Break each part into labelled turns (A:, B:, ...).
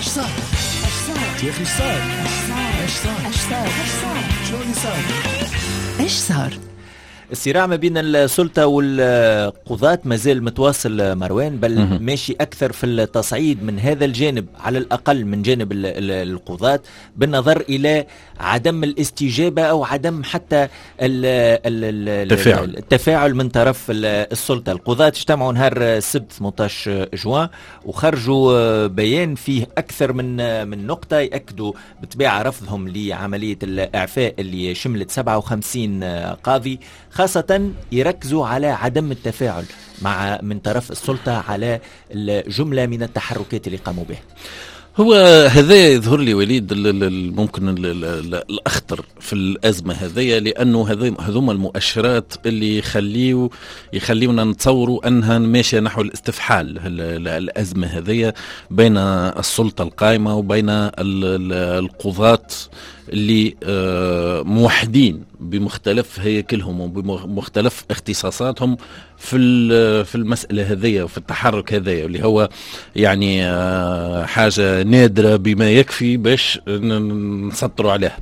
A: ايش صار يا اخي؟ ايش صار شو اللي صار؟
B: ايش صار؟
C: الصراع ما بين السلطة والقضاة مازال متواصل مروان، بل ماشي أكثر في التصعيد من هذا الجانب على الأقل من جانب القضاة، بالنظر إلى عدم الاستجابة أو عدم حتى التفاعل من طرف السلطة. القضاة اجتمعوا نهار السبت 18 جوان وخرجوا بيان فيه أكثر من نقطة يأكدوا بطبيعة رفضهم لعملية الإعفاء اللي شملت 57 قاضي، خاصة يركزوا على عدم التفاعل من طرف السلطة على الجملة من التحركات اللي قاموا بها.
D: هو هذا يظهر لي وليد ممكن الأخطر في الأزمة هذية، لأنه هذوما المؤشرات اللي يخليونا نتصوروا أنها ماشية نحو الاستفحال الأزمة هذية بين السلطة القائمة وبين القضاة اللي موحدين بمختلف هيكلهم وبمختلف اختصاصاتهم في المسألة هذية وفي التحرك هذية، اللي هو يعني حاجة نادرة بما يكفي باش نسطروا عليها.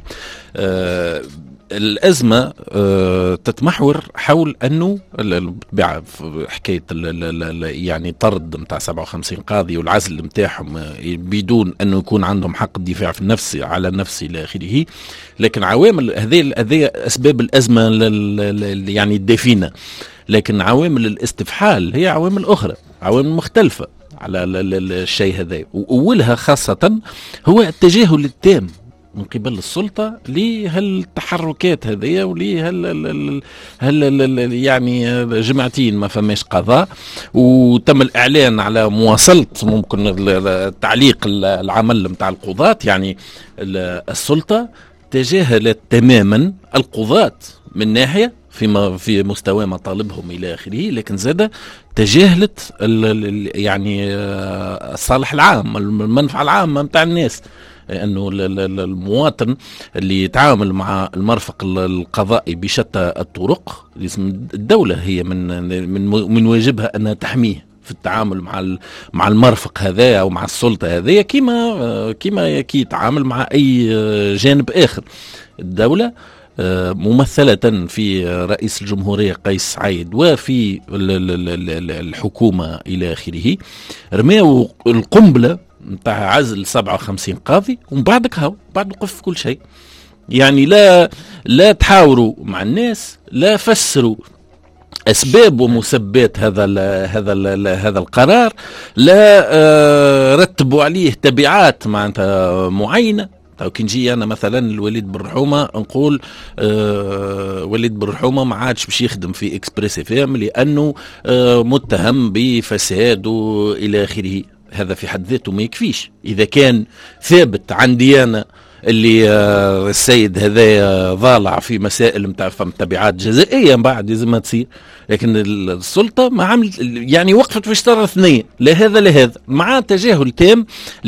D: الأزمة تتمحور حول أنه حكاية يعني طرد متاع 57 قاضي والعزل متاعهم بدون أنه يكون عندهم حق الدفاع في النفس على النفس إلى آخره. لكن عوامل هذه أسباب الأزمة يعني الدافنة، لكن عوامل الاستفحال هي عوامل أخرى، عوامل مختلفة على الشيء هذا، وأولها خاصة هو التجاهل التام من قبل السلطة لهالتحركات هذه يعني جمعتين ما فماش قضاء، وتم الإعلان على مواصلة ممكن تعليق العمل متاع القضاة. يعني السلطة تجاهلت تماما القضاة من ناحية في مستوى مطالبهم إلى آخره، لكن زاد تجاهلت يعني الصالح العام، المنفعة العامة متاع الناس، لأنه المواطن اللي يتعامل مع المرفق القضائي بشتى الطرق، الدولة هي من واجبها أنها تحميه في التعامل مع المرفق هذا أو مع السلطة هذه كما يتعامل مع أي جانب آخر. الدولة ممثلة في رئيس الجمهورية قيس سعيد وفي الحكومة إلى آخره، رميوا القنبلة نتاع عزل 57 قاضي، ومن بعد وقف كل شيء. يعني لا تحاوروا مع الناس، لا فسروا أسباب ومسببات هذا القرار، لا رتبوا عليه تبعات معناتها معينة. كي نجي أنا مثلا الوليد بن رحومة نقول وليد بن رحومة ما عادش باش يخدم في إكسبريس اف ام لأنه متهم بفساد وإلى آخره، هذا في حد ذاته ما يكفيش. إذا كان ثابت عندي أنا اللي السيد هذا ضالع في مسائل متاع تبعات جزائية بعد لازم ما تصير، لكن السلطة ما عملت يعني وقفت في شطر اثنين، لا هذا مع تجاهل تام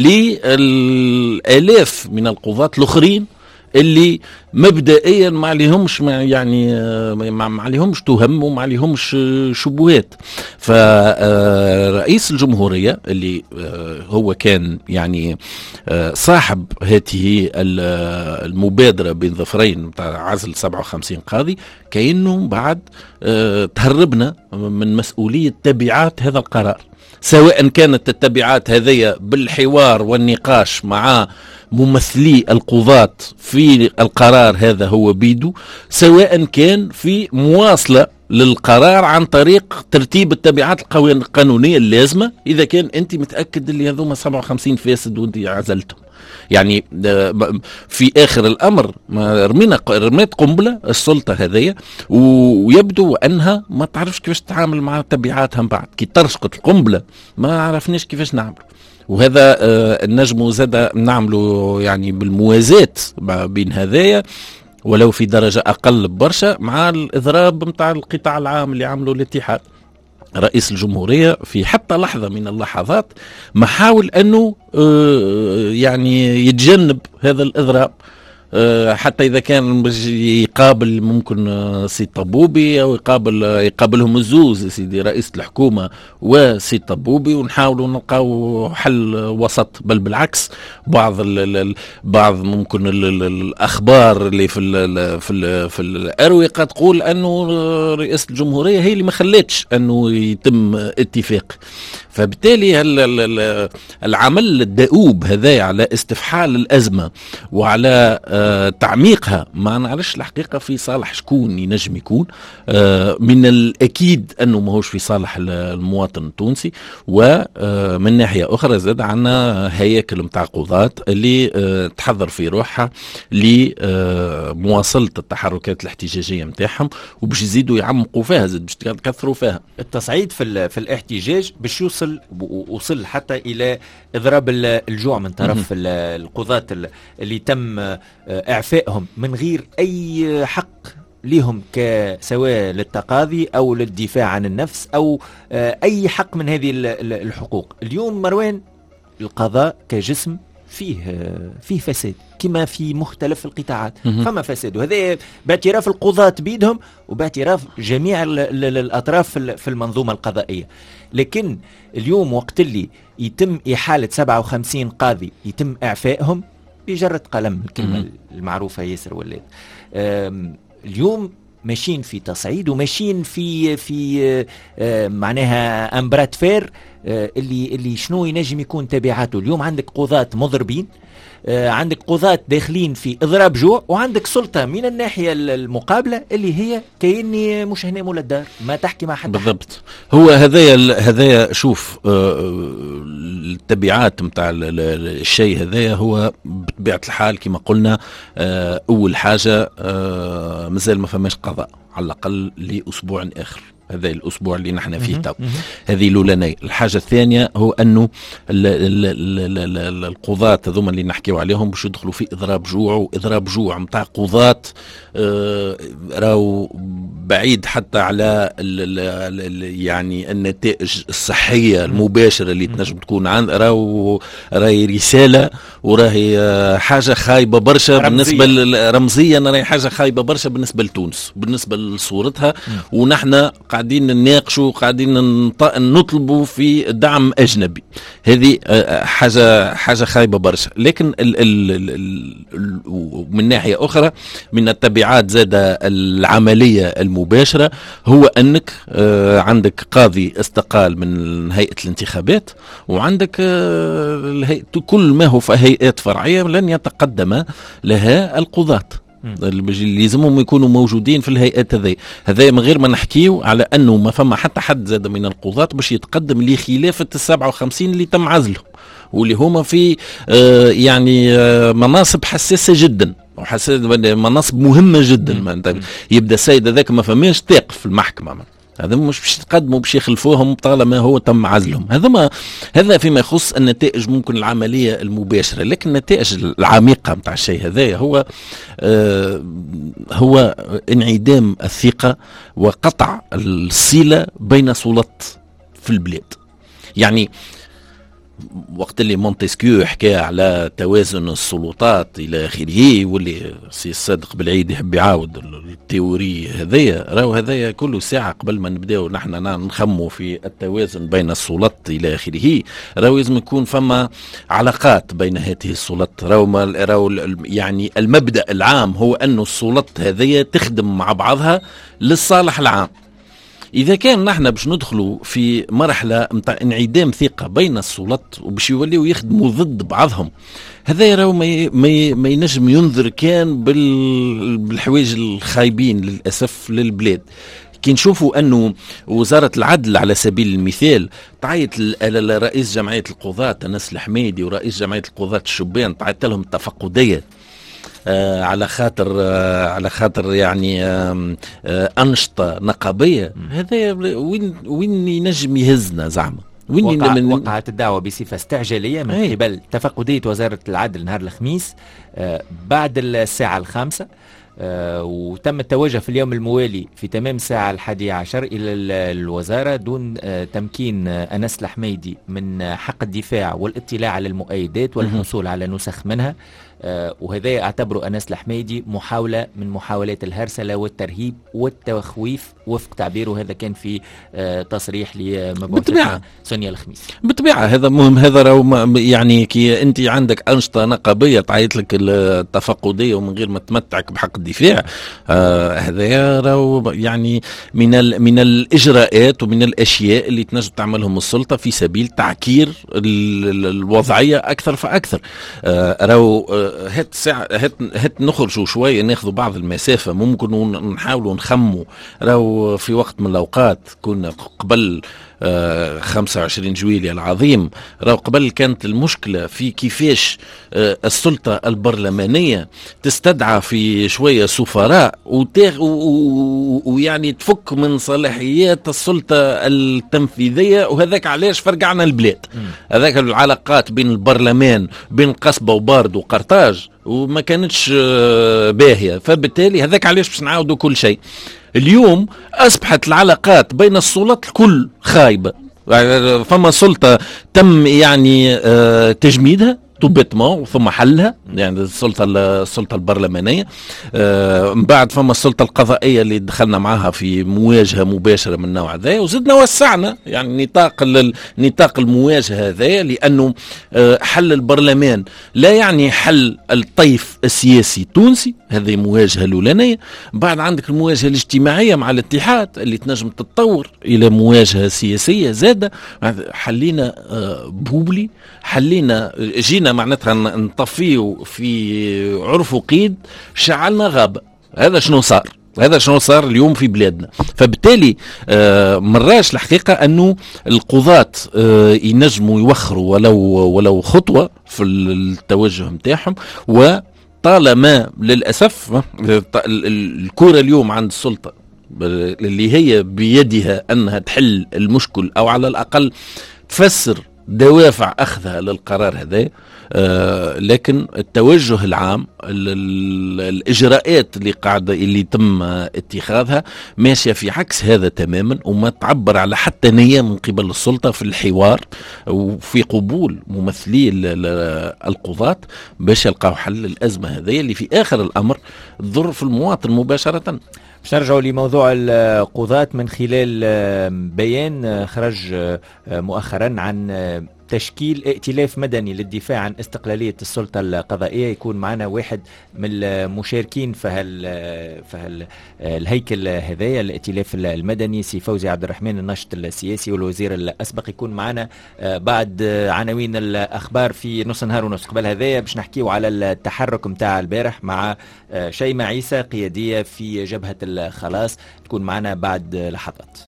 D: للآلاف من القضاة الآخرين اللي مبدئيا ما عليهمش يعني ما عليهمش تهم وما عليهمش شبهات. فرئيس الجمهورية اللي هو كان يعني صاحب هذه المبادرة بين ظفرين بتاع عزل 57 قاضي، كأنه بعد تهربنا من مسؤولية تبعات هذا القرار، سواء كانت التبعات هذه بالحوار والنقاش مع ممثلي القضاة في القرار هذا هو بيدو، سواء كان في مواصلة للقرار عن طريق ترتيب التبعات القانونية اللازمة إذا كان أنت متأكد اللي هذوما 57 فاسد وأنت عزلتهم. يعني في آخر الأمر رميت قنبلة السلطة هذية، ويبدو أنها ما تعرفش كيفاش تتعامل مع تبعاتها. بعد كي ترشقت القنبلة ما عرفناش كيفاش نعمل، وهذا النجم زاد نعمله يعني بالموازاة بين هذايا ولو في درجة أقل برشا مع الإضراب متاع القطاع العام اللي عمله الاتحاد. رئيس الجمهورية في حتى لحظة من اللحظات ما حاول أنه يعني يتجنب هذا الإضراب، حتى إذا كان يقابل ممكن سي طبوبي أو يقابلهم الزوز سيدي رئيس الحكومة وسي طبوبي، ونحاولوا نلقاو حل وسط. بل بالعكس بعض ممكن الأخبار اللي في الأروقة تقول أنه رئاسة الجمهورية هي اللي ما خلتش أنه يتم اتفاق. فبالتالي العمل الدؤوب هذا على استفحال الأزمة وعلى تعميقها ما نعرفش الحقيقة في صالح شكون ينجم يكون. من الأكيد أنه ما هوش في صالح المواطن التونسي. ومن ناحية أخرى زاد عنا هياكل متاع قضاة اللي تحضر في روحها لمواصلة التحركات الاحتجاجية متاعهم، وباش يزيدوا يعمقوا فيها، زاد باش يكثروا فيها.
C: التصعيد في الاحتجاج باش وصل حتى إلى إضراب الجوع من طرف القضاة اللي تم إعفائهم من غير أي حق لهم سواء للتقاضي أو للدفاع عن النفس أو أي حق من هذه الحقوق. اليوم مروان القضاء كجسم فيه فساد كما في مختلف القطاعات، فما فساد، وهذا باعتراف القضاة بيدهم وباعتراف جميع الأطراف في المنظومة القضائية. لكن اليوم وقت اللي يتم إحالة 57 قاضي يتم إعفائهم بجرة قلم، الكلمة المعروفة ياسر ولاد. اليوم ماشيين في تصعيد وماشيين في معناها امبرات فير اللي شنو ينجم يكون تبعاته. اليوم عندك قضاة مضربين، عندك قضاة داخلين في إضراب جوع، وعندك سلطة من الناحية المقابلة اللي هي كأني مش هنا مول الدار ما تحكي مع حد.
D: بالضبط. هو هذايا شوف التبعات متاع الشيء هذايا هو بطبيعة الحال كما قلنا. أول حاجة مازال ما فماش قضاء على الأقل لأسبوع آخر، هذا الأسبوع اللي نحن فيه تو. هذه الأولانية. الحاجة الثانية هو أنه القضاة هذوما اللي نحكيو عليهم باش يدخلوا في إضراب جوع، وإضراب جوع متاع قضاة راو بعيد حتى على يعني النتائج الصحية المباشرة اللي تنجم تكون عند راهي رسالة، وراهي حاجة خايبة برشا بالنسبة رمزيا، راهي حاجة خايبة برشا بالنسبة لتونس بالنسبة لصورتها. ونحن قاعدين نناقشوا، قاعدين نطلبوا في دعم أجنبي. هذه حاجة خايبة برشا. لكن من ناحية أخرى من التبعات زاد العملية المباشرة هو أنك عندك قاضي استقال من هيئة الانتخابات، وعندك كل ما هو في هيئات فرعية لن يتقدم لها القضاة اللي لازمهم يكونوا موجودين في الهيئات هذا من غير ما نحكيو على أنه ما فما حتى حد زاد من القضاة باش يتقدم لخلافة 57 اللي تم عزلهم، واللي هما في يعني مناصب حساسة جدا، مناصب مهمة جدا. يبدأ السيد هذاك ما فماش تاقف في المحكمة، هذا مش باش يتقدموا باش يخلفوهم طالما هو تم عزلهم. هذا فيما يخص النتائج ممكن العملية المباشرة. لكن النتائج العميقة متاع الشيء هذا هو انعدام الثقة وقطع الصلة بين سلطات في البلاد. يعني وقت اللي مونتسكيو حكى على توازن السلطات الى اخره، واللي سي الصادق بالعيد يحب يعاود التيوري هذايا كله ساعه قبل ما نبداو نحن نخموا في التوازن بين السلطات الى اخره، لازم يكون فما علاقات بين هذه السلطات. يعني المبدا العام هو انه السلطات هذيا تخدم مع بعضها للصالح العام. إذا كان نحن باش ندخلوا في مرحلة متاع انعدام ثقة بين السلطات وباش يوليوا يخدموا ضد بعضهم، هذا راهو ما ينجم ينذر كان بالحوايج الخايبين للأسف للبلاد. كي نشوفوا أنه وزارة العدل على سبيل المثال تعيط لرئيس جمعية القضاة أنس الحميدي ورئيس جمعية القضاة الشبان، تعيط لهم تفقدية على خاطر يعني أنشطة نقابية. هذا وين ينجم يهزنا زعما؟
C: وقعت الدعوة بصفة استعجالية من قبل تفقدية وزارة العدل نهار الخميس بعد الساعة 5. وتم التوجه في اليوم الموالي في تمام الساعة 11 إلى الوزارة دون تمكين أنس الحميدي من حق الدفاع والاطلاع على المؤيدات والحصول على نسخ منها. وهذا اعتبره أنس الحميدي محاولة من محاولات الهرسلة والترهيب والتخويف وفق تعبيره. هذا كان في تصريح لمبعوثة سونيا الخميس.
D: بالطبيعة هذا مهم. هذا يعني كي أنت عندك أنشطة نقابية تعيط لك التفقدية ومن غير ما تمتعك بحق الدفاع، هذا يعني من الإجراءات ومن الأشياء اللي تنجم تعملهم السلطة في سبيل تعكير الوضعية أكثر فأكثر. هات نخرجوا شوية ناخذوا بعض المسافة، ممكن نحاولوا نخموا. في وقت من الأوقات كنا قبل 25 جويلية العظيم، قبل كانت المشكلة في كيفاش السلطة البرلمانية تستدعى في شوية سفراء ويعني تفك من صلاحيات السلطة التنفيذية، وهذاك علاش فرقعنا البلاد. هذاك العلاقات بين البرلمان بين قصبة وبارد وقرطاج وما كانتش باهية، فبالتالي هذاك علاش باش نعاودوا كل شيء. اليوم أصبحت العلاقات بين السلطات الكل خايبة. فما سلطة تم يعني تجميدها توبيتمون ثم حلها، يعني السلطة البرلمانية. من بعد فما السلطة القضائية اللي دخلنا معها في مواجهة مباشرة من النوع هذا، وزدنا وسعنا يعني نطاق المواجهة هذا، لأنه حل البرلمان لا يعني حل الطيف السياسي التونسي، هذه مواجهة الأولانية. بعد عندك المواجهة الاجتماعية مع الاتحاد اللي تنجم تتطور إلى مواجهة سياسية زادة. حلينا بوبلي، حلينا جينا معناتها نطفيه في عرف وقيد، شعلنا غابة. هذا شنو صار اليوم في بلادنا. فبالتالي مراش الحقيقة أنه القضاة ينجموا يوخروا ولو خطوة في التوجه متاعهم. وطالما للأسف الكرة اليوم عند السلطة اللي هي بيدها أنها تحل المشكل أو على الأقل تفسر دوافع أخذها للقرار هذا، لكن التوجه العام الإجراءات اللي تم اتخاذها ماشية في عكس هذا تماما، وما تعبر على حتى نية من قبل السلطة في الحوار وفي قبول ممثلي القضاة باش يلقاو حل الأزمة هذه اللي في آخر الأمر تضر في المواطن مباشرة.
C: باش نرجعوا لموضوع القضاة من خلال بيان خرج مؤخرا عن تشكيل ائتلاف مدني للدفاع عن استقلالية السلطة القضائية. يكون معنا واحد من المشاركين في الهيكل هذايا الائتلاف المدني، سي فوزي عبد الرحمن الناشط السياسي والوزير الأسبق. يكون معنا بعد عناوين الأخبار في نص نهار ونص. قبل هذايا باش نحكيو على التحرك متاع البارح مع شيماء عيسى قيادية في جبهة الخلاص. تكون معنا بعد لحظات.